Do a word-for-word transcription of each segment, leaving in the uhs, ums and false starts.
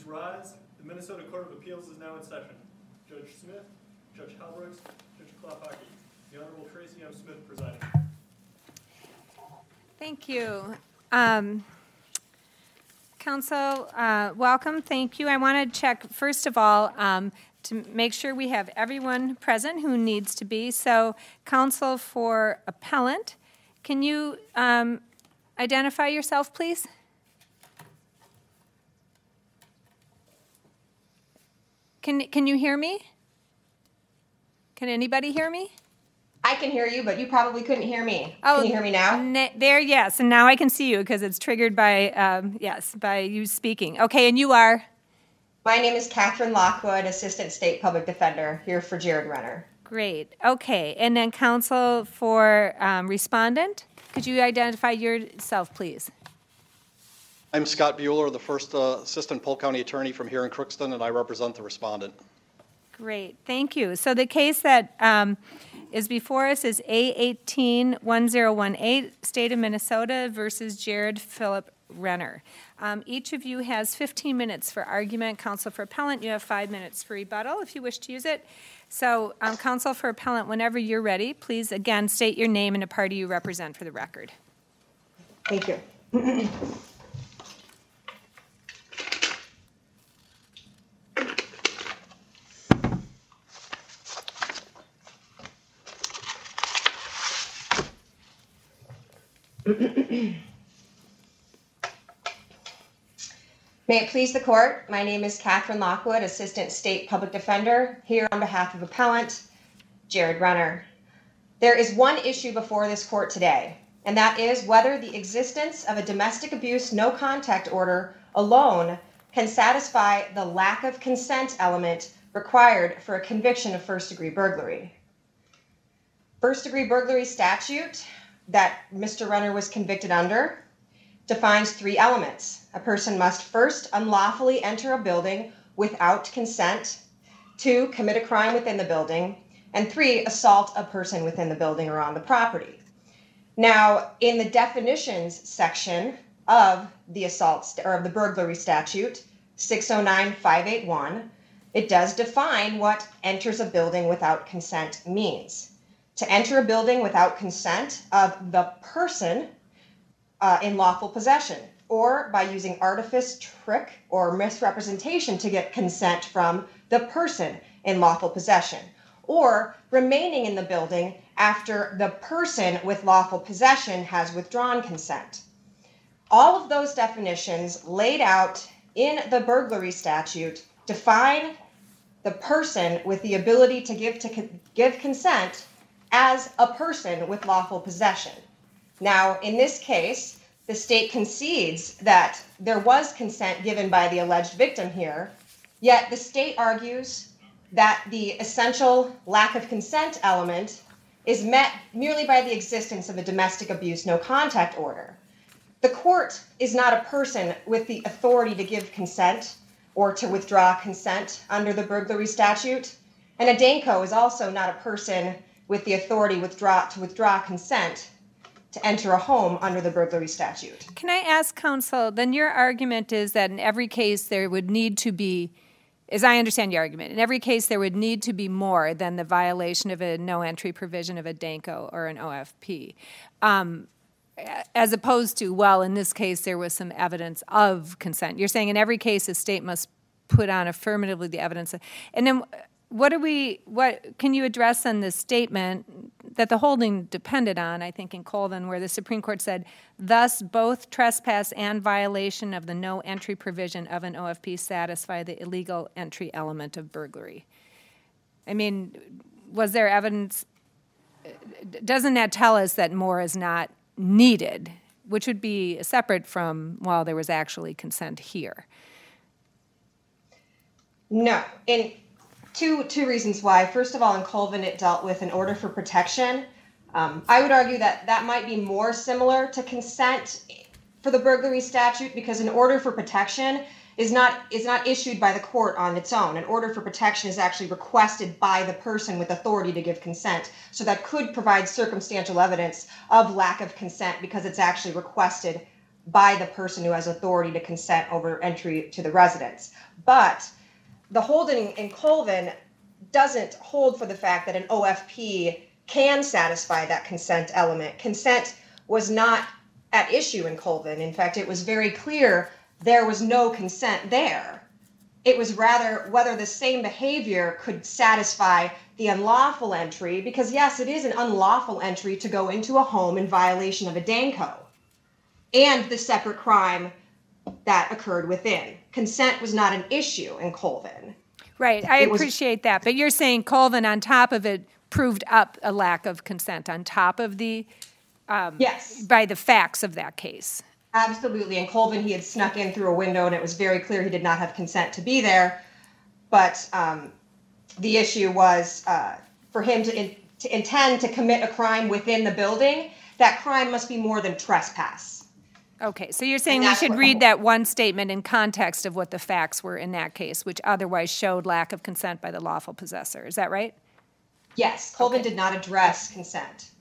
Please rise. The Minnesota Court of Appeals is now in session. Judge Smith, Judge Halbrooks, Judge Klopaki. The Honorable Tracy M. Smith presiding. Thank you. Um, Counsel, uh, welcome. Thank you. I want to check, first of all, um, to make sure we have everyone present who needs to be. So, Counsel for Appellant, can you um, identify yourself, please? Can, can you hear me? Can anybody hear me? I can hear you, but you probably couldn't hear me. Oh, can you hear me now? Ne- there, yes, and now I can see you because it's triggered by, um, yes, by you speaking. Okay, and you are? My name is Catherine Lockwood, Assistant State Public Defender, here for Jared Renner. Great. Okay, and then Counsel for um, Respondent, could you identify yourself, please? I'm Scott Bueller, the first uh, Assistant Polk County Attorney from here in Crookston, and I represent the respondent. Great, thank you. So the case that um, is before us is A eighteen one zero one eight, State of Minnesota versus Jared Philip Renner. Um, each of you has fifteen minutes for argument. Counsel for Appellant, you have five minutes for rebuttal if you wish to use it. So, um, Counsel for Appellant, whenever you're ready, please again state your name and the party you represent for the record. Thank you. May it please the court, my name is Catherine Lockwood, Assistant State Public Defender, here on behalf of Appellant Jared Renner. There is one issue before this court today, and that is whether the existence of a domestic abuse no contact order alone can satisfy the lack of consent element required for a conviction of first degree burglary. First degree burglary statute that Mister Renner was convicted under defines three elements. A person must first unlawfully enter a building without consent, two, commit a crime within the building, and three, assault a person within the building or on the property. Now, in the definitions section of the assault st- or of the burglary statute, six oh nine five eighty-one, it does define what enters a building without consent means. To enter a building without consent of the person uh, in lawful possession, or by using artifice, trick, or misrepresentation to get consent from the person in lawful possession, or remaining in the building after the person with lawful possession has withdrawn consent. All of those definitions laid out in the burglary statute define the person with the ability to give to con- give consent as a person with lawful possession. Now, in this case, the state concedes that there was consent given by the alleged victim here, yet the state argues that the essential lack of consent element is met merely by the existence of a domestic abuse no contact order. The court is not a person with the authority to give consent or to withdraw consent under the burglary statute, and a DANCO is also not a person with the authority withdraw, to withdraw consent to enter a home under the burglary statute. Can I ask, Counsel, then your argument is that in every case there would need to be, as I understand your argument, in every case there would need to be more than the violation of a no-entry provision of a DANCO or an O F P, um, as opposed to, well, in this case there was some evidence of consent. You're saying in every case a state must put on affirmatively the evidence. Of, and then what do we, what can you address on this statement that the holding depended on, I think, in Colvin, where the Supreme Court said, thus both trespass and violation of the no entry provision of an O F P satisfy the illegal entry element of burglary. I mean, was there evidence, doesn't that tell us that more is not needed, which would be separate from, well, there was actually consent here? No, in Two two reasons why. First of all, in Colvin, it dealt with an order for protection. Um, I would argue that that might be more similar to consent for the burglary statute, because an order for protection is not is not issued by the court on its own. An order for protection is actually requested by the person with authority to give consent. So that could provide circumstantial evidence of lack of consent because it's actually requested by the person who has authority to consent over entry to the residence. But the holding in Colvin doesn't hold for the fact that an O F P can satisfy that consent element. Consent was not at issue in Colvin. In fact, it was very clear there was no consent there. It was rather whether the same behavior could satisfy the unlawful entry, because yes, it is an unlawful entry to go into a home in violation of a DANCO and the separate crime that occurred within. Consent was not an issue in Colvin. Right, I It was- appreciate that. But you're saying Colvin, on top of it, proved up a lack of consent on top of the, Yes, by the facts of that case. absolutely. In Colvin, he had snuck in through a window, and it was very clear he did not have consent to be there. But um, the issue was uh, for him to, in, to intend to commit a crime within the building, that crime must be more than trespass. Okay, so you're saying And we that's should what the read whole- that one statement in context of what the facts were in that case, which otherwise showed lack of consent by the lawful possessor. Is that right? Yes, Colvin Okay. did not address consent.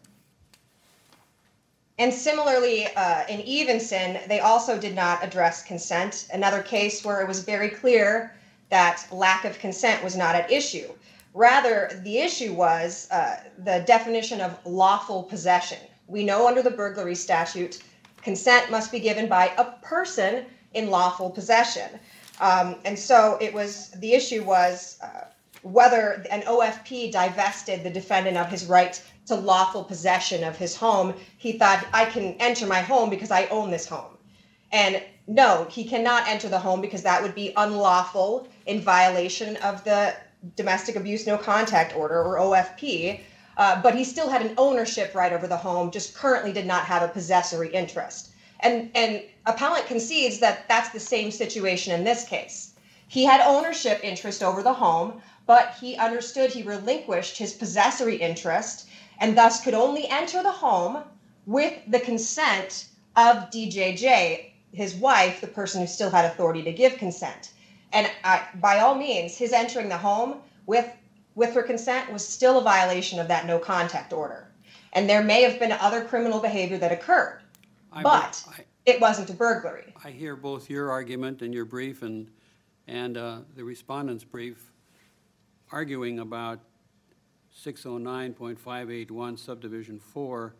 And similarly, uh, in Evenson, they also did not address consent, another case where it was very clear that lack of consent was not at issue. Rather, the issue was uh, the definition of lawful possession. We know under the burglary statute, consent must be given by a person in lawful possession. Um, and so it was, the issue was uh, whether an O F P divested the defendant of his right to lawful possession of his home. He thought, I can enter my home because I own this home. And no, he cannot enter the home because that would be unlawful in violation of the Domestic Abuse No Contact Order, or O F P. Uh, but he still had an ownership right over the home, just currently did not have a possessory interest. And, and appellant concedes that that's the same situation in this case. He had ownership interest over the home, but he understood he relinquished his possessory interest and thus could only enter the home with the consent of D J J, his wife, the person who still had authority to give consent. And uh, by all means, his entering the home with, with her consent was still a violation of that no contact order. And there may have been other criminal behavior that occurred, I- but I- it wasn't a burglary. I hear both your argument and your brief and, and uh, the respondent's brief arguing about six oh nine point five eight one subdivision four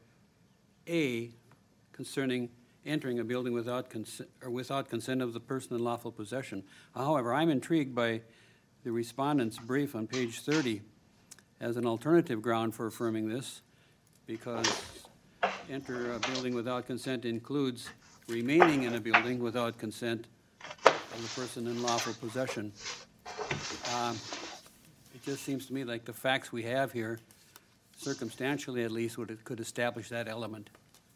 A concerning entering a building without consent, or without consent of the person in lawful possession. However, I'm intrigued by the respondent's brief on page thirty as an alternative ground for affirming this, because enter a building without consent includes remaining in a building without consent of the person in lawful possession. Um, It just seems to me like the facts we have here, circumstantially at least, would, could establish that element.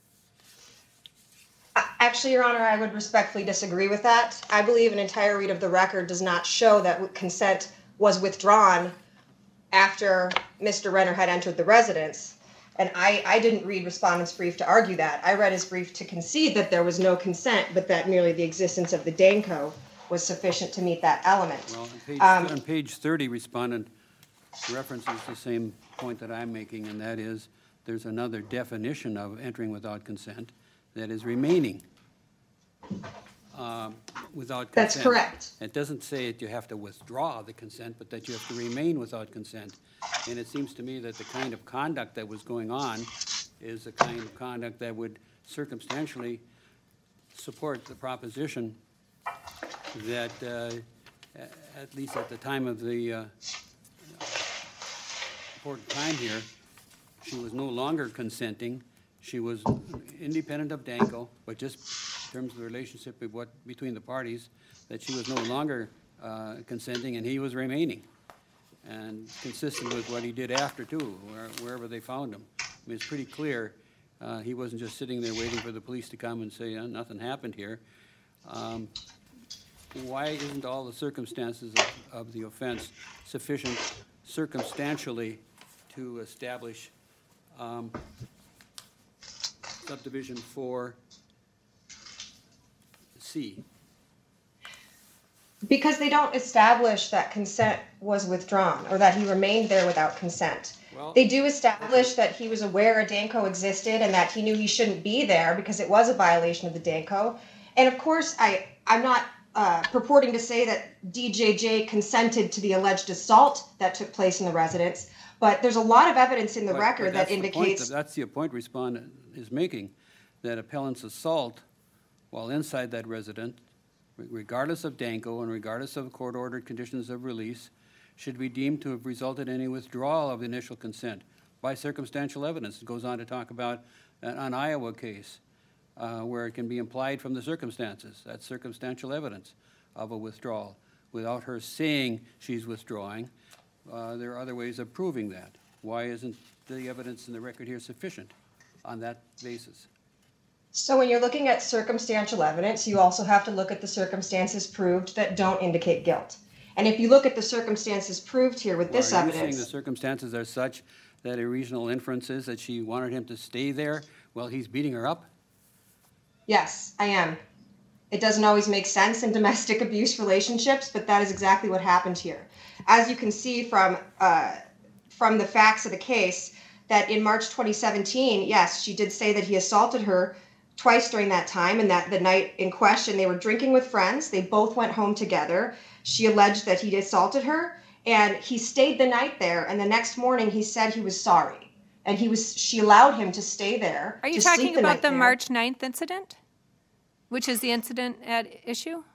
Actually, Your Honor, I would respectfully disagree with that. I believe an entire read of the record does not show that consent was withdrawn after Mister Renner had entered the residence. And I, I didn't read respondent's brief to argue that. I read his brief to concede that there was no consent, but that merely the existence of the DANCO was sufficient to meet that element. Well, on page, Um, on page thirty, respondent references the same point that I'm making, and that is, there's another definition of entering without consent, that is remaining um, without consent. That's correct. It doesn't say that you have to withdraw the consent, but that you have to remain without consent. And it seems to me that the kind of conduct that was going on is the kind of conduct that would circumstantially support the proposition that, uh, a- at least at the time of the uh, important time here, she was no longer consenting. She was independent of DANCO, but just in terms of the relationship of what, between the parties, that she was no longer uh, consenting and he was remaining. And consistent with what he did after too, where, wherever they found him. I mean, it's pretty clear, uh, he wasn't just sitting there waiting for the police to come and say, uh, nothing happened here. Um, Why isn't all the circumstances of, of the offense sufficient circumstantially to establish um, subdivision four C? Because they don't establish that consent was withdrawn or that he remained there without consent. Well- They do establish that he was aware a Danco existed and that he knew he shouldn't be there because it was a violation of the Danco. And of course, I, I'm not uh, purporting to say that D J J consented to the alleged assault that took place in the residence, but there's a lot of evidence in the But- record but that that's the point indicates. that- That's the point respondent is making, that appellant's assault while inside that residence, re- regardless of Danco and regardless of court-ordered conditions of release, should be deemed to have resulted in a withdrawal of initial consent by circumstantial evidence. It goes on to talk about an, an Iowa case uh, where it can be implied from the circumstances. That's circumstantial evidence of a withdrawal. Without her saying she's withdrawing, uh, there are other ways of proving that. Why isn't the evidence in the record here sufficient on that basis? So when you're looking at circumstantial evidence, you also have to look at the circumstances proved that don't indicate guilt. And if you look at the circumstances proved here with this Well, are you evidence. saying the circumstances are such that a reasonable inference is that she wanted him to stay there while he's beating her up? Yes, I am. It doesn't always make sense in domestic abuse relationships, but that is exactly what happened here. As you can see from uh, from the facts of the case, that in March twenty seventeen, yes, she did say that he assaulted her twice during that time, and that the night in question, they were drinking with friends. They both went home together. She alleged that he assaulted her, and he stayed the night there, and the next morning he said he was sorry. And he was. She allowed him to stay there. Are you to sleep talking the about night the there. March ninth incident, which is the incident at issue?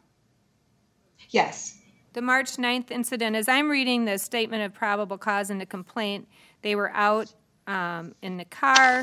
Yes. The March ninth incident, as I'm reading the statement of probable cause in the complaint, they were out um, in the car.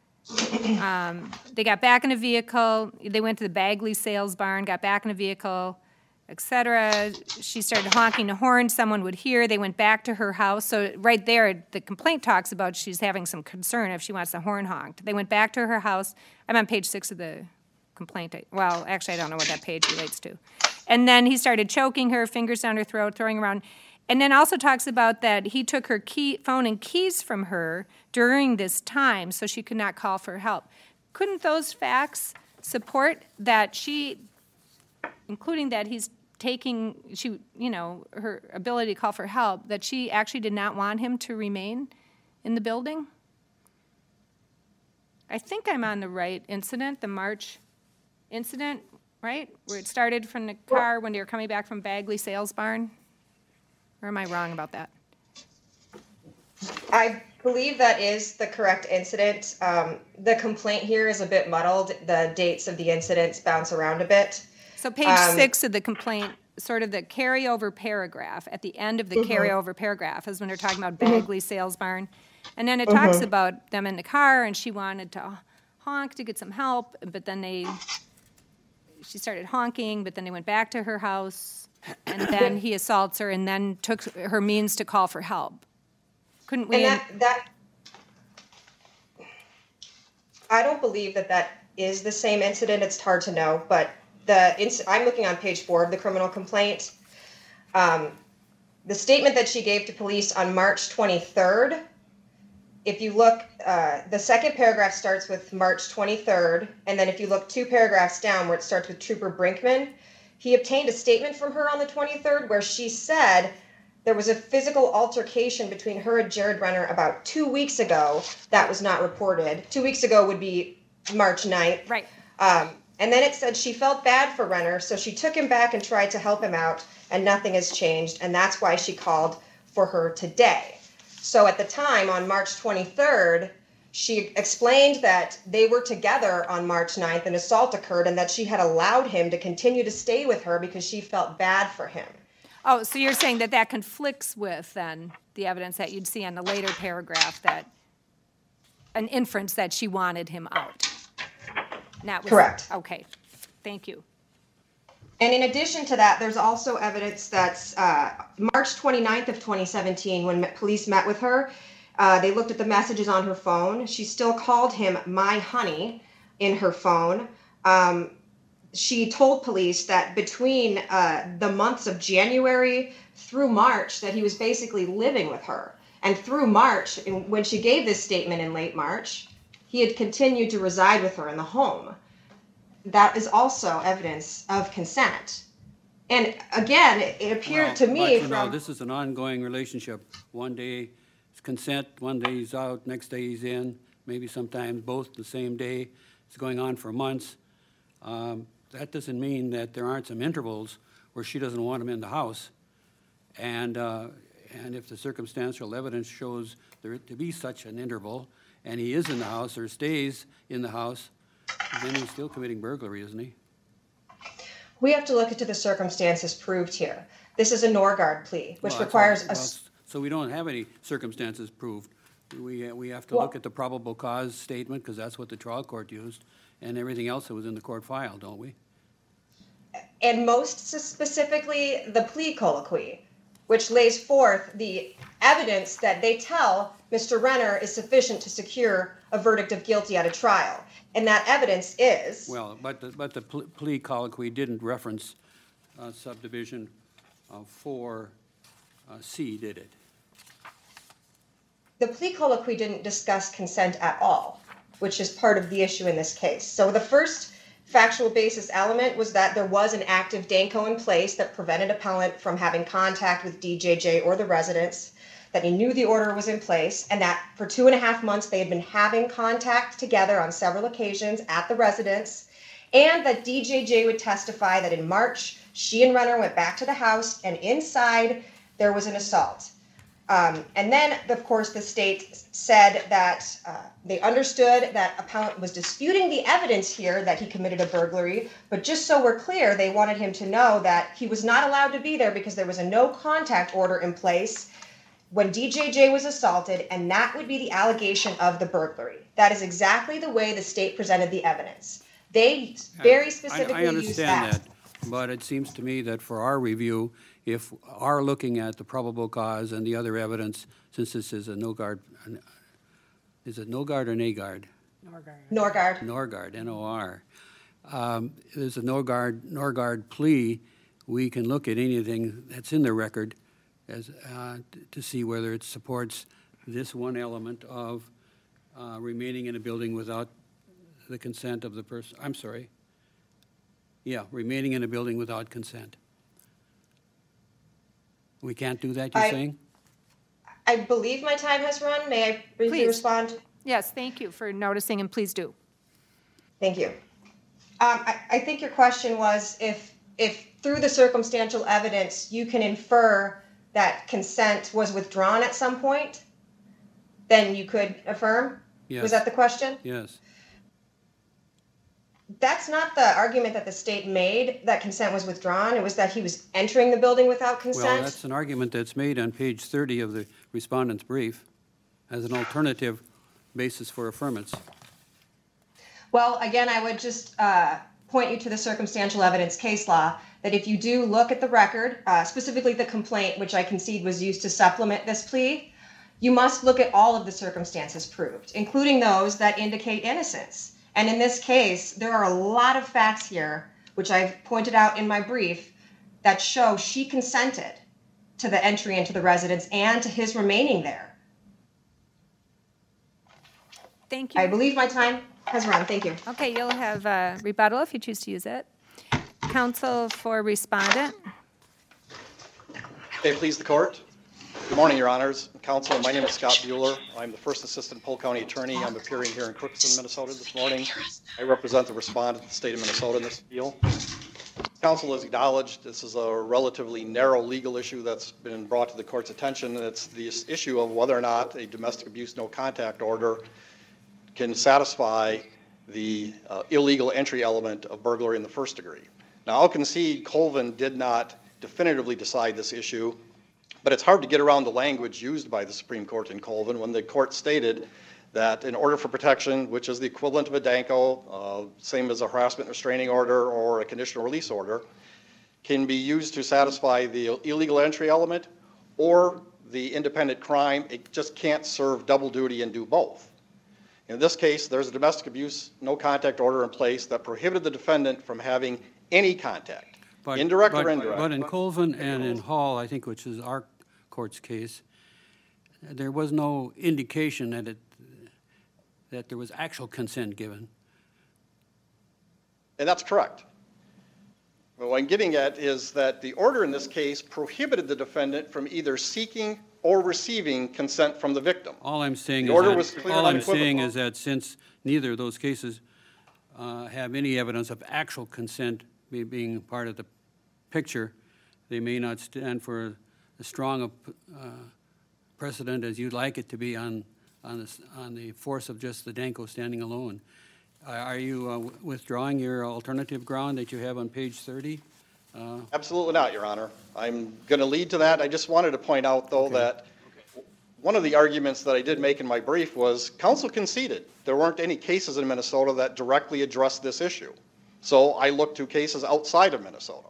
Um, they got back in a vehicle. They went to the Bagley sales barn, got back in a vehicle, et cetera. She started honking the horn. Someone would hear. They went back to her house. So right there, the complaint talks about she's having some concern if she wants the horn honked. They went back to her house. I'm on page six of the complaint. Well, actually, I don't know what that page relates to. And then he started choking her, fingers down her throat, throwing around. And then also talks about that he took her key, phone and keys from her during this time so she could not call for help. Couldn't those facts support that she, including that he's taking, she, you know, her ability to call for help, that she actually did not want him to remain in the building? I think I'm on the right incident, the March incident, right? Where it started from the car when they were coming back from Bagley Sales Barn? Or am I wrong about that? I believe that is the correct incident. Um, the complaint here is a bit muddled. The dates of the incidents bounce around a bit. So page Um, six of the complaint, sort of the carryover paragraph, at the end of the Mm-hmm. carryover paragraph is when they're talking about Bagley Sales Barn. And then it talks Mm-hmm. about them in the car, and she wanted to honk to get some help, but then they, she started honking, but then they went back to her house, and then he assaults her, and then took her means to call for help. Couldn't we? And that, that, I don't believe that that is the same incident. It's hard to know, but the inc- I'm looking on page four of the criminal complaint. Um, the statement that she gave to police on March twenty-third, if you look, uh, the second paragraph starts with March twenty-third, and then if you look two paragraphs down where it starts with Trooper Brinkman, he obtained a statement from her on the twenty-third where she said there was a physical altercation between her and Jared Renner about two weeks ago that was not reported. Two weeks ago would be March ninth. Right. Um, and then it said she felt bad for Renner, so she took him back and tried to help him out, and nothing has changed, and that's why she called for her today. So at the time, on March twenty-third, she explained that they were together on March ninth, an assault occurred, and that she had allowed him to continue to stay with her because she felt bad for him. Oh, so you're saying that that conflicts with, then, the evidence that you'd see on the later paragraph, that an inference that she wanted him out? Not with- Correct. Okay, thank you. And in addition to that, there's also evidence that's uh, March twenty-ninth of twenty seventeen, when police met with her, uh, they looked at the messages on her phone. She still called him my honey in her phone. Um, she told police that between uh, the months of January through March that he was basically living with her. And through March, when she gave this statement in late March, he had continued to reside with her in the home. That is also evidence of consent. And again, it it appeared Well, to but, me you know, from, this is an ongoing relationship. One day it's consent, one day he's out, next day he's in, maybe sometimes both the same day. It's going on for months. Um, That doesn't mean that there aren't some intervals where she doesn't want him in the house. And, uh, and if the circumstantial evidence shows there to be such an interval, and he is in the house or stays in the house, then he's still committing burglary, isn't he? we have to look into the circumstances proved here. This is a Norgard plea, which Well, that's requires all- a, well, s- So we don't have any circumstances proved. We, we have to Well- look at the probable cause statement, because that's what the trial court used, and everything else that was in the court file, don't we? and most specifically, the plea colloquy, which lays forth the evidence that they tell Mister Renner is sufficient to secure a verdict of guilty at a trial. And that evidence is, Well, but the, but the pl- plea colloquy didn't reference uh, subdivision uh, four uh, C, did it? the plea colloquy didn't discuss consent at all, which is part of the issue in this case. So the first factual basis element was that there was an active Danco in place that prevented appellant from having contact with D J J or the residents, that he knew the order was in place, and that for two and a half months they had been having contact together on several occasions at the residence, and that D J J would testify that in March, she and Renner went back to the house, and inside there was an assault. Um, and then, of course, the state said that uh, they understood that appellant was disputing the evidence here that he committed a burglary, but just so we're clear, they wanted him to know that he was not allowed to be there because there was a no contact order in place when D J J was assaulted, and that would be the allegation of the burglary. That is exactly the way the state presented the evidence. They very I- specifically I used that. understand that, but it seems to me that for our review, if are looking at the probable cause and the other evidence, since this is a no-guard, is it no-guard or nay-guard? Norgard. Norgard, N O R. Um, There's a Norgard, Norgard plea. We can look at anything that's in the record as, uh, t- to see whether it supports this one element of uh, remaining in a building without the consent of the person, I'm sorry. Yeah, remaining in a building without consent. We can't do that, you're I- saying? I believe my time has run. May I briefly Please. respond? Yes, thank you for noticing, and please do. Thank you. Um, I, I think your question was if, if through the circumstantial evidence, you can infer that consent was withdrawn at some point, then you could affirm? Yes. Was that the question? Yes. That's not the argument that the state made, that consent was withdrawn. It was that he was entering the building without Well, consent. that's an argument that's made on page thirty of the respondent's brief as an alternative basis for affirmance. Well, again, I would just uh, point you to the circumstantial evidence case law, that if you do look at the record, uh, specifically the complaint, which I concede was used to supplement this plea, you must look at all of the circumstances proved, including those that indicate innocence. And in this case, there are a lot of facts here, which I've pointed out in my brief, that show she consented to the entry into the residence and to his remaining there. Thank I you. believe my time has run. Thank you. Okay, you'll have uh, rebuttal if you choose to use it. Counsel for respondent. Okay, please the court. Good morning, Your Honors. Counsel, my name is Scott Bueller. I'm the First Assistant Polk County Attorney. I'm appearing here in Crookston, Minnesota this morning. I represent the respondent, the state of Minnesota, in this appeal. Counsel has acknowledged this is a relatively narrow legal issue that's been brought to the court's attention. And it's the issue of whether or not a domestic abuse no contact order can satisfy the uh, illegal entry element of burglary in the first degree. Now, I'll concede Colvin did not definitively decide this issue, but it's hard to get around the language used by the Supreme Court in Colvin when the court stated that an order for protection, which is the equivalent of a DANCO, uh, same as a harassment restraining order or a conditional release order, can be used to satisfy the illegal entry element or the independent crime. It just can't serve double duty and do both. In this case, there's a domestic abuse no contact order in place that prohibited the defendant from having any contact. But- Indirect or but- indirect? But in Colvin and in Hall, I think, which is our court's case, there was no indication that it, that there was actual consent given. And that's correct. Well, what I'm getting at is that the order in this case prohibited the defendant from either seeking or receiving consent from the victim. All I'm saying The is order that, was clear all and I'm saying unequivocal. is that since neither of those cases uh, have any evidence of actual consent be, being part of the picture, they may not stand for as strong a uh, precedent as you'd like it to be on on the, on the force of just the Danko standing alone. Uh, are you uh, withdrawing your alternative ground that you have on page thirty? Uh, Absolutely not, Your Honor. I'm going to lead to that. I just wanted to point out, though, Okay. that one of the arguments that I did make in my brief was counsel conceded there weren't any cases in Minnesota that directly addressed this issue. So I looked to cases outside of Minnesota,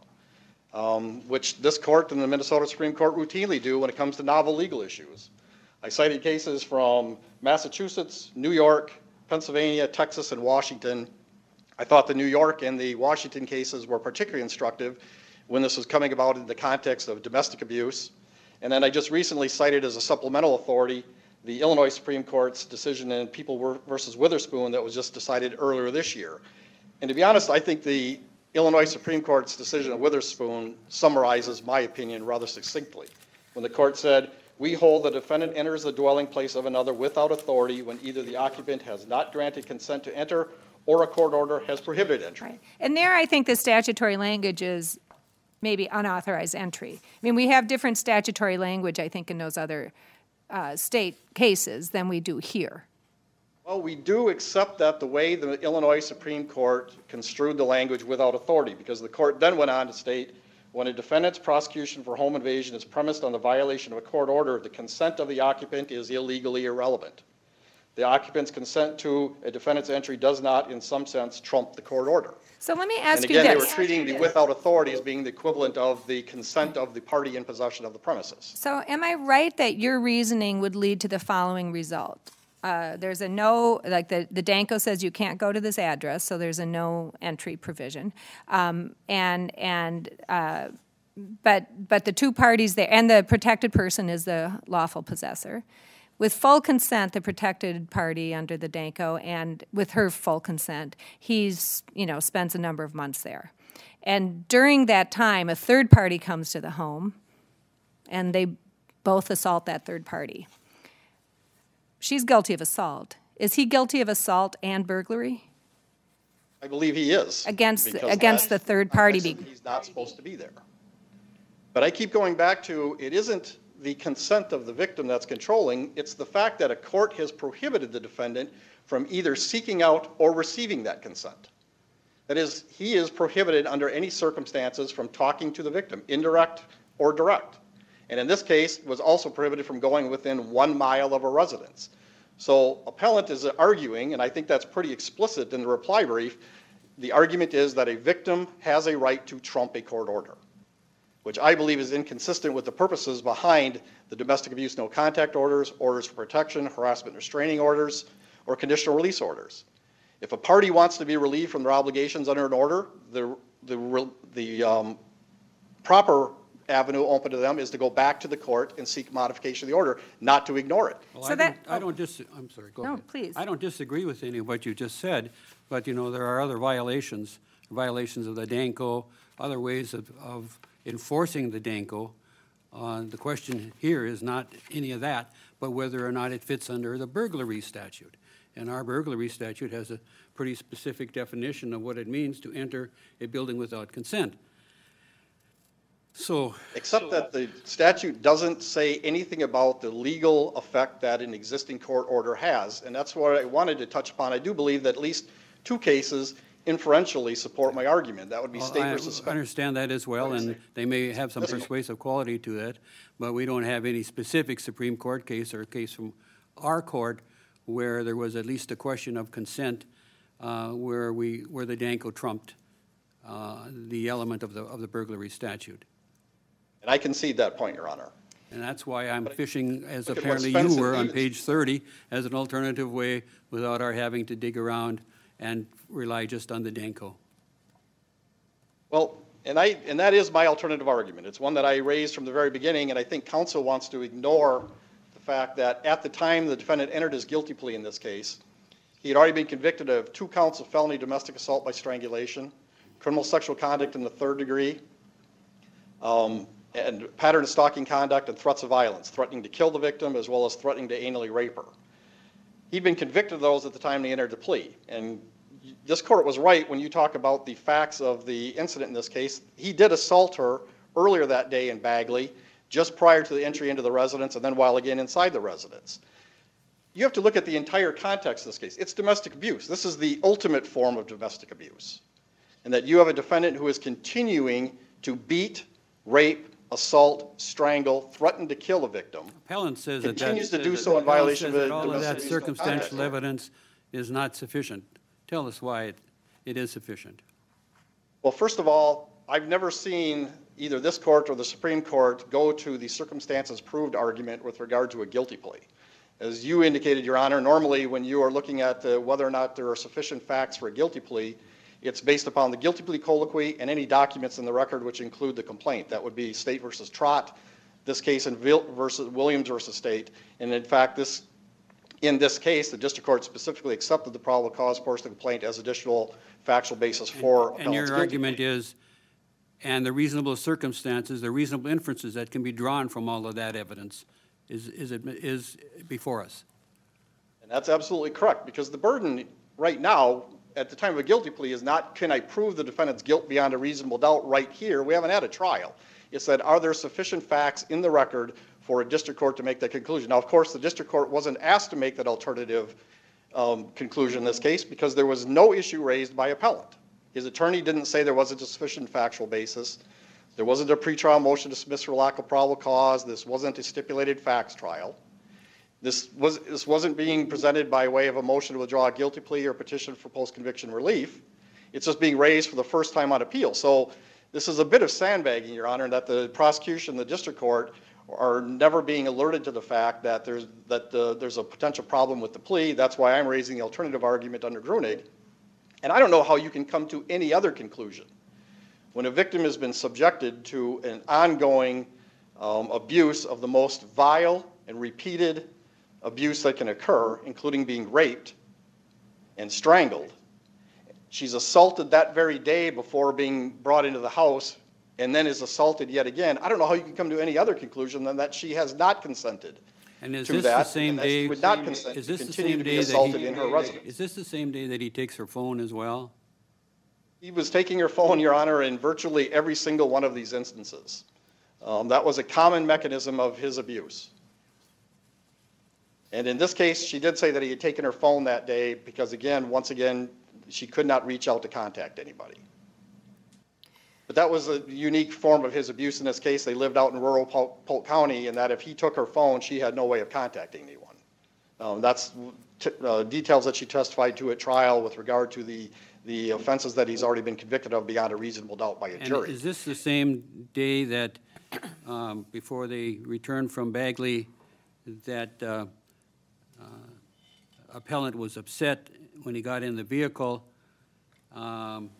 um, which this court and the Minnesota Supreme Court routinely do when it comes to novel legal issues. I cited cases from Massachusetts, New York, Pennsylvania, Texas, and Washington. I thought the New York and the Washington cases were particularly instructive when this was coming about in the context of domestic abuse. And then I just recently cited as a supplemental authority the Illinois Supreme Court's decision in People versus Witherspoon that was just decided earlier this year. And to be honest, I think the Illinois Supreme Court's decision in Witherspoon summarizes my opinion rather succinctly. When the court said, "We hold the defendant enters the dwelling place of another without authority when either the occupant has not granted consent to enter or a court order has prohibited entry." Right. And there, I think the statutory language is maybe unauthorized entry. I mean, we have different statutory language, I think, in those other uh, state cases than we do here. Well, we do accept that the way the Illinois Supreme Court construed the language without authority, because the court then went on to state, when a defendant's prosecution for home invasion is premised on the violation of a court order, the consent of the occupant is illegally irrelevant. The occupant's consent to a defendant's entry does not, in some sense, trump the court order. So let me ask And you again, they were this. treating the without authority as being the equivalent of the consent of the party in possession of the premises. So am I right that your reasoning would lead to the following result? Uh, there's a no, like the, the Danko says you can't go to this address, so there's a no entry provision. Um, and, and, uh, but, but the two parties there, and the protected person is the lawful possessor. With full consent, the protected party under the Danko, and with her full consent, he's, you know, spends a number of months there. And during that time, a third party comes to the home, and they both assault that third party. She's guilty of assault. Is he guilty of assault and burglary? I believe he is. Against, because against the that's- third party? that's- be- He's not supposed to be there. But I keep going back to, it isn't the consent of the victim that's controlling, it's the fact that a court has prohibited the defendant from either seeking out or receiving that consent. That is, he is prohibited under any circumstances from talking to the victim, indirect or direct. And in this case, was also prohibited from going within one mile of a residence. So appellant is arguing, and I think that's pretty explicit in the reply brief, the argument is that a victim has a right to trump a court order, which I believe is inconsistent with the purposes behind the domestic abuse no contact orders, orders for protection, harassment restraining orders, or conditional release orders. If a party wants to be relieved from their obligations under an order, the, the, the um, proper avenue open to them is to go back to the court and seek modification of the order, not to ignore it. Well, So I that- don't, I don't dis, I'm sorry, go No, ahead. please. I don't disagree with any of what you just said, but, you know, there are other violations, violations of the Danko, other ways of, of enforcing the Danko. Uh, the question here is not any of that, but whether or not it fits under the burglary statute. And our burglary statute has a pretty specific definition of what it means to enter a building without consent. So, Except that the statute doesn't say anything about the legal effect that an existing court order has, and that's what I wanted to touch upon. I do believe that at least two cases inferentially support my argument. That would be well, State I versus Spencer. understand that as well, and they may have some Listen. persuasive quality to that, but we don't have any specific Supreme Court case or case from our court where there was at least a question of consent uh, where we, where the Danko trumped uh, the element of the, of the burglary statute. And I concede that point, Your Honor. And that's why I'm fishing, as look at what apparently you Spencer were on used. page thirty, as an alternative way without our having to dig around and rely just on the Danko. Well, and I, and that is my alternative argument. It's one that I raised from the very beginning, and I think counsel wants to ignore the fact that at the time the defendant entered his guilty plea in this case, he had already been convicted of two counts of felony domestic assault by strangulation, criminal sexual conduct in the third degree, um, and pattern of stalking conduct and threats of violence, threatening to kill the victim as well as threatening to anally rape her. He'd been convicted of those at the time he entered the plea. And this court was right when you talk about the facts of the incident in this case. He did assault her earlier that day in Bagley, just prior to the entry into the residence, and then while again inside the residence. You have to look at the entire context of this case. It's domestic abuse. This is the ultimate form of domestic abuse. And that you have a defendant who is continuing to beat, rape, assault, strangle, threaten to kill a victim. Appellant says that that continues to do so in violation of says the that all of domestic that abuse circumstantial context. evidence is not sufficient. Tell us why it, it is sufficient. Well, first of all, I've never seen either this court or the Supreme Court go to the circumstances proved argument with regard to a guilty plea. As you indicated, Your Honor, normally when you are looking at uh, whether or not there are sufficient facts for a guilty plea, it's based upon the guilty plea colloquy and any documents in the record which include the complaint. That would be State versus Trott, this case in versus Williams versus State. And in fact, this in this case, the district court specifically accepted the probable cause portion of the complaint as additional factual basis for And your appellant's guilty argument plea. is, and the reasonable circumstances, the reasonable inferences that can be drawn from all of that evidence is, is, it- is before us. And that's absolutely correct, because the burden right now, at the time of a guilty plea, is not, can I prove the defendant's guilt beyond a reasonable doubt right here? We haven't had a trial. It's that, are there sufficient facts in the record for a district court to make that conclusion? Now, of course, the district court wasn't asked to make that alternative um, conclusion in this case because there was no issue raised by appellant. His attorney didn't say there wasn't a sufficient factual basis. There wasn't a pretrial motion to dismiss for lack of probable cause. This wasn't a stipulated facts trial. This, was, this wasn't being presented by way of a motion to withdraw a guilty plea or petition for post-conviction relief. It's just being raised for the first time on appeal. So this is a bit of sandbagging, Your Honor, that the prosecution and the district court are never being alerted to the fact that there's, that uh, there's a potential problem with the plea. That's why I'm raising the alternative argument under Grunig. And I don't know how you can come to any other conclusion when a victim has been subjected to an ongoing um, abuse of the most vile and repeated abuse that can occur, including being raped and strangled. She's assaulted that very day before being brought into the house and then is assaulted yet again. I don't know how you can come to any other conclusion than that she has not consented And is to this that, the same and that day? she would not consent Is to this the continue same to be day that assaulted he, in her residence. is this the same day that he takes her phone as well? He was taking her phone, Your Honor, in virtually every single one of these instances. Um, that was a common mechanism of his abuse. And in this case, she did say that he had taken her phone that day because, again, once again, she could not reach out to contact anybody. But that was a unique form of his abuse in this case. They lived out in rural Polk, Polk County, and that if he took her phone, she had no way of contacting anyone. Um, that's t- uh, details that she testified to at trial with regard to the, the offenses that he's already been convicted of beyond a reasonable doubt by a And jury. is this the same day that, um, before they returned from Bagley, that uh, uh, appellant was upset when he got in the vehicle, um,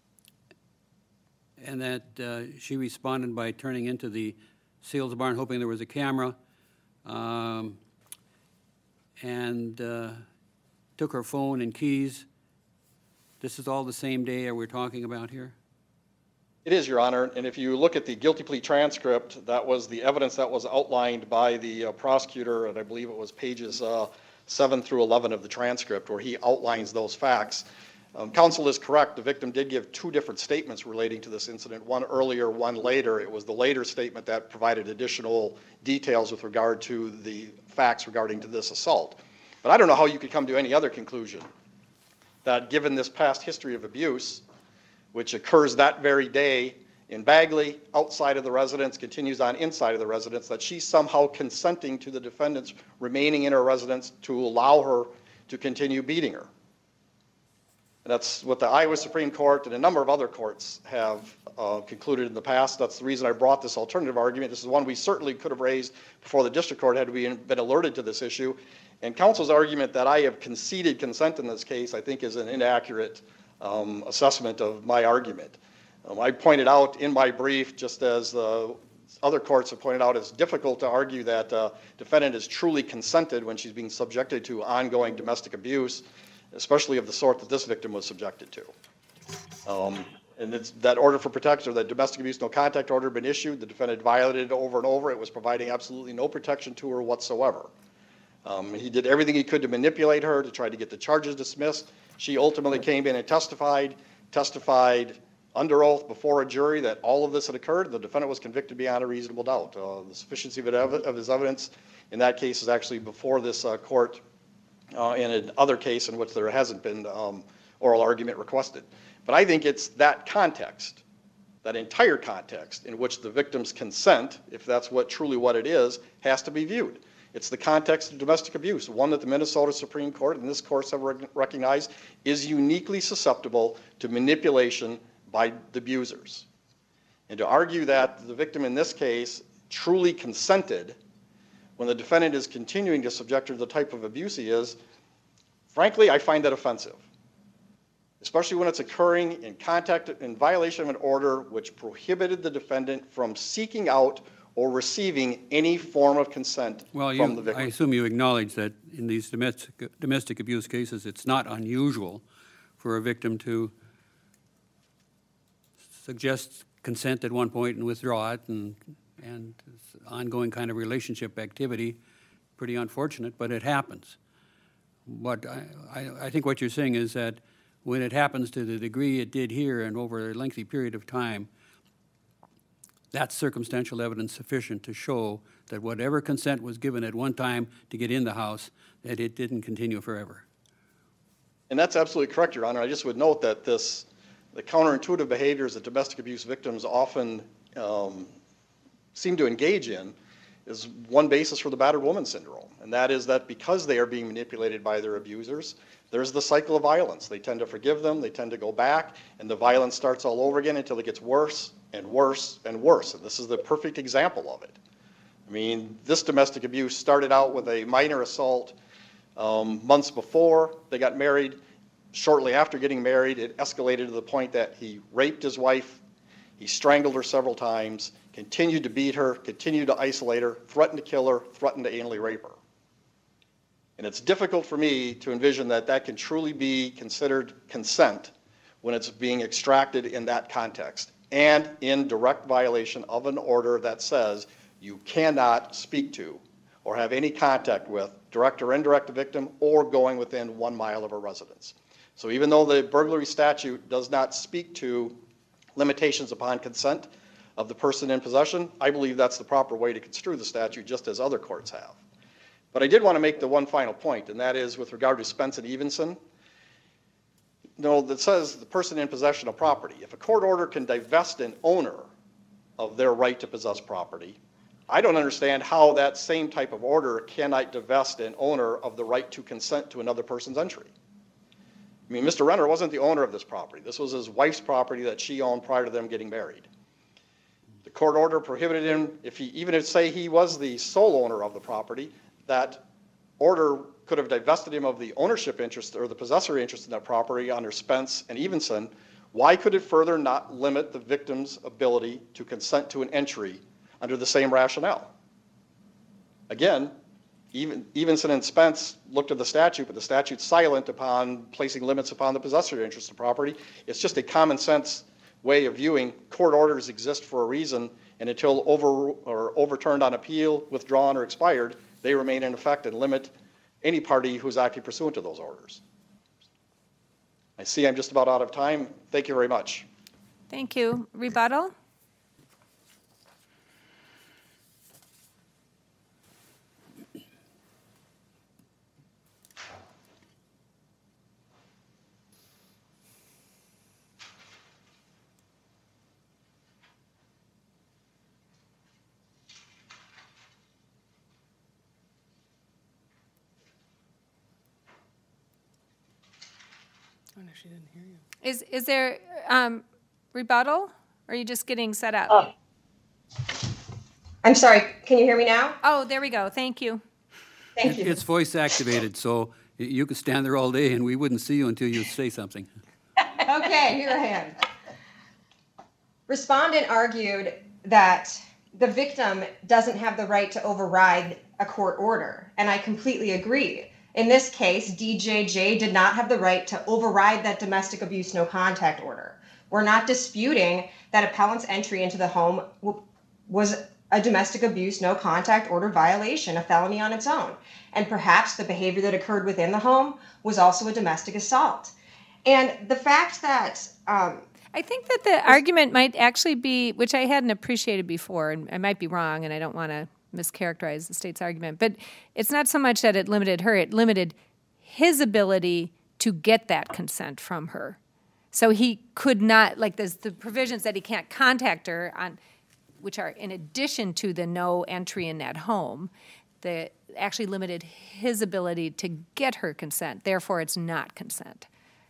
and that uh, she responded by turning into the Seals barn, hoping there was a camera, um, and uh, took her phone and keys? This is all the same day we're talking about here? It is, Your Honor, and if you look at the guilty plea transcript, that was the evidence that was outlined by the uh, prosecutor, and I believe it was pages uh, seven through eleven of the transcript, where he outlines those facts. Um, counsel is correct. The victim did give two different statements relating to this incident, one earlier, one later. It was the later statement that provided additional details with regard to the facts regarding to this assault. But I don't know how you could come to any other conclusion that given this past history of abuse, which occurs that very day in Bagley, outside of the residence, continues on inside of the residence, that she's somehow consenting to the defendant's remaining in her residence to allow her to continue beating her. And that's what the Iowa Supreme Court and a number of other courts have uh, concluded in the past. That's the reason I brought this alternative argument. This is one we certainly could have raised before the district court had we been alerted to this issue. And counsel's argument that I have conceded consent in this case, I think, is an inaccurate um, assessment of my argument. Um, I pointed out in my brief, just as uh, other courts have pointed out, it's difficult to argue that uh, defendant is truly consented when she's being subjected to ongoing domestic abuse, especially of the sort that this victim was subjected to. Um, And it's that order for protection, or that domestic abuse no contact order had been issued. The defendant violated it over and over. It was providing absolutely no protection to her whatsoever. Um, he did everything he could to manipulate her, to try to get the charges dismissed. She ultimately came in and testified, testified under oath before a jury that all of this had occurred. The defendant was convicted beyond a reasonable doubt. Uh, the sufficiency of, it, of his evidence in that case is actually before this uh, court uh, in another case in which there hasn't been um, oral argument requested. But I think it's that context, that entire context in which the victim's consent, if that's what truly what it is, has to be viewed. It's the context of domestic abuse, one that the Minnesota Supreme Court and this court have recognized is uniquely susceptible to manipulation by the abusers. And to argue that the victim in this case truly consented when the defendant is continuing to subject her to the type of abuse he is, frankly, I find that offensive, especially when it's occurring in contact in violation of an order which prohibited the defendant from seeking out or receiving any form of consent well, from you, the victim. I assume you acknowledge that in these domestic, domestic abuse cases, it's not unusual for a victim to suggest consent at one point and withdraw it, and, and ongoing kind of relationship activity. Pretty unfortunate, but it happens. But I, I, I think what you're saying is that when it happens to the degree it did here and over a lengthy period of time, that's circumstantial evidence sufficient to show that whatever consent was given at one time to get in the house, that it didn't continue forever. And that's absolutely correct, Your Honor. I just would note that this, the counterintuitive behaviors that domestic abuse victims often um, seem to engage in is one basis for the battered woman syndrome. And that is that because they are being manipulated by their abusers, there's the cycle of violence. They tend to forgive them, they tend to go back, and the violence starts all over again until it gets worse and worse and worse. And this is the perfect example of it. I mean, this domestic abuse started out with a minor assault um, months before they got married. Shortly after getting married, it escalated to the point that he raped his wife, he strangled her several times, continued to beat her, continued to isolate her, threatened to kill her, threatened to anally rape her. And it's difficult for me to envision that that can truly be considered consent when it's being extracted in that context and in direct violation of an order that says you cannot speak to or have any contact with, direct or indirect, a victim, or going within one mile of a residence. So even though the burglary statute does not speak to limitations upon consent of the person in possession, I believe that's the proper way to construe the statute, just as other courts have. But I did want to make the one final point, and that is with regard to Spence and Evenson. No, that says the person in possession of property. If a court order can divest an owner of their right to possess property, I don't understand how that same type of order cannot divest an owner of the right to consent to another person's entry. I mean, Mister Renner wasn't the owner of this property. This was his wife's property that she owned prior to them getting married. The court order prohibited him, if he, even if say he was the sole owner of the property, that order could have divested him of the ownership interest or the possessory interest in that property under Spence and Evenson. Why could it further not limit the victim's ability to consent to an entry under the same rationale? Again, even, Evenson and Spence looked at the statute, but the statute's silent upon placing limits upon the possessory interest of property. It's just a common sense way of viewing court orders exist for a reason, and until over or overturned on appeal, withdrawn, or expired, they remain in effect and limit any party who's acting pursuant to those orders. I see I'm just about out of time. Thank you very much. Thank you. Rebuttal? Oh, no, she didn't hear you. Is is there um, rebuttal? Or are you just getting set up? Oh. I'm sorry, can you hear me now? Oh, there we go. Thank you. Thank you. It's voice activated, so you could stand there all day and we wouldn't see you until you say something. Okay, here I am. Respondent argued that the victim doesn't have the right to override a court order, and I completely agree. In this case, D J J did not have the right to override that domestic abuse no contact order. We're not disputing that appellant's entry into the home w- was a domestic abuse, no contact order violation, a felony on its own. And perhaps the behavior that occurred within the home was also a domestic assault. And the fact that um, I think that the argument might actually be, which I hadn't appreciated before, and I might be wrong, and I don't want to mischaracterize the state's argument, but it's not so much that it limited her, it limited his ability to get that consent from her. So he could not, like there's the provisions that he can't contact her on, which are in addition to the no entry in that home, that actually limited his ability to get her consent. Therefore, it's not consent.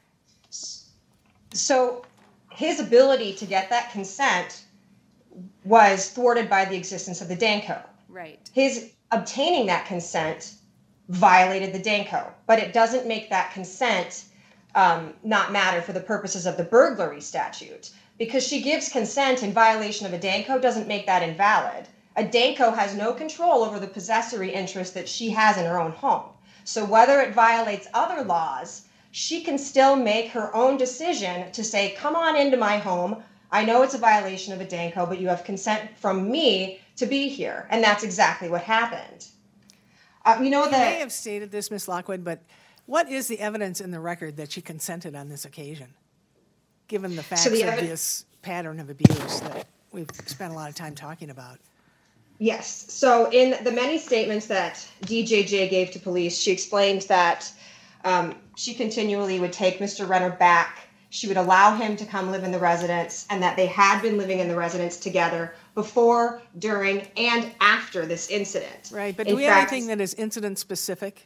So his ability to get that consent was thwarted by the existence of the Danco. Right. His obtaining that consent violated the Danco, but it doesn't make that consent um, not matter for the purposes of the burglary statute. Because she gives consent in violation of a Danco doesn't make that invalid. A Danco has no control over the possessory interest that she has in her own home. So whether it violates other laws, she can still make her own decision to say, come on into my home. I know it's a violation of a Danco, but you have consent from me to be here. And that's exactly what happened. Uh, you know You that may have stated this, Miz Lockwood, but what is the evidence in the record that she consented on this occasion, given the facts the of evi- this pattern of abuse that we've spent a lot of time talking about? Yes. So in the many statements that D J J gave to police, she explained that um, she continually would take Mister Renner back. She would allow him to come live in the residence, and that they had been living in the residence together before, during, and after this incident. Right, but In do we have fact, anything that is incident specific?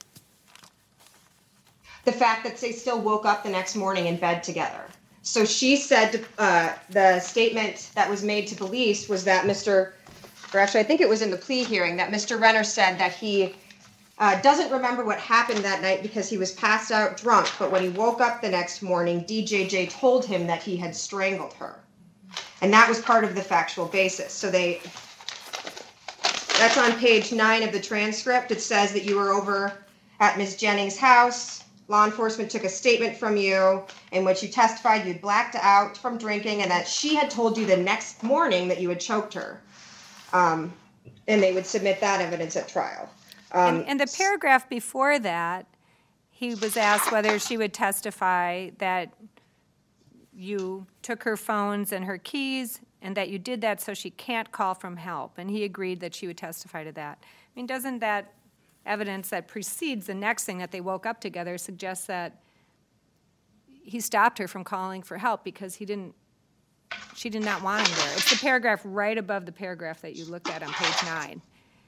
the fact that they still woke up the next morning in bed together. So she said to, uh, the statement that was made to police was that Mister or actually I think it was in the plea hearing, that Mister Renner said that he uh, doesn't remember what happened that night because he was passed out drunk, but when he woke up the next morning, D J J told him that he had strangled her. And that was part of the factual basis. So they, that's on page nine of the transcript. It says that you were over at Miz Jennings' house. Law enforcement took a statement from you in which you testified you'd blacked out from drinking and that she had told you the next morning that you had choked her. Um, and they would submit that evidence at trial. Um, And, and the paragraph before that, he was asked whether she would testify that you took her phones and her keys and that you did that so she can't call from help. And he agreed that she would testify to that. I mean, doesn't that evidence that precedes the next thing that they woke up together suggest that he stopped her from calling for help because he didn't, she did not want him there? It's the paragraph right above the paragraph that you looked at on page nine.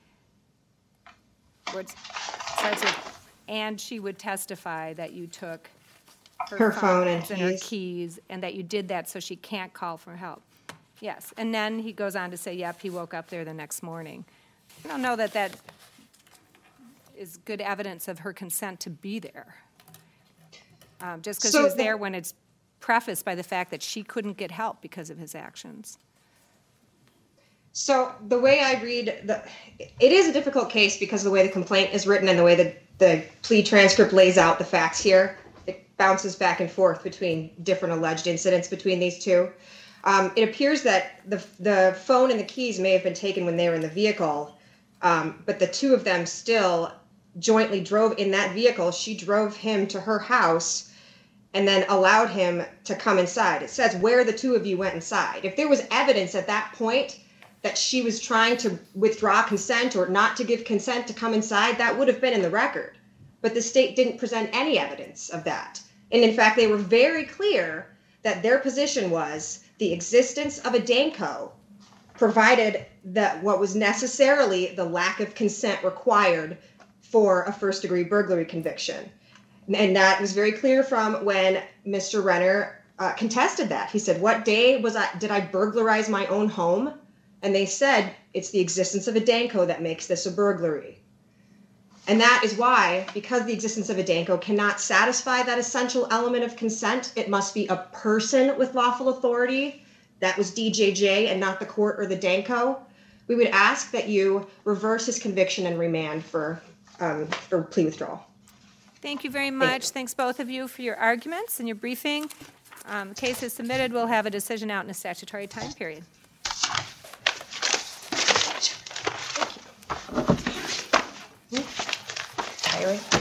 Where it starts with, and she would testify that you took her, Her phone and phones and her keys. keys, and that you did that so she can't call for help. Yes, and then he goes on to say, yep, he woke up there the next morning. I don't know that that is good evidence of her consent to be there. Um, just because So he was the- there when it's prefaced by the fact that she couldn't get help because of his actions. So the way I read the, it is a difficult case because the way the complaint is written and the way that the plea transcript lays out the facts here, it bounces back and forth between different alleged incidents between these two. Um, it appears that the the phone and the keys may have been taken when they were in the vehicle, um, but the two of them still jointly drove in that vehicle. She drove him to her house and then allowed him to come inside. It says where the two of you went inside. If there was evidence at that point that she was trying to withdraw consent or not to give consent to come inside, that would have been in the record. But the state didn't present any evidence of that. And in fact, they were very clear that their position was the existence of a Danco provided that what was necessarily the lack of consent required for a first degree burglary conviction. And that was very clear from when Mister Renner uh, contested that. He said, what day was I, did I burglarize my own home? And they said, it's the existence of a Danco that makes this a burglary. And that is why, because the existence of a Danco cannot satisfy that essential element of consent, it must be a person with lawful authority. That was D J J and not the court or the Danco. We would ask that you reverse his conviction and remand for, um, for plea withdrawal. Thank you very much. Thanks both of you for your arguments and your briefing. Um, Case is submitted. We'll have a decision out in a statutory time period. Tiring.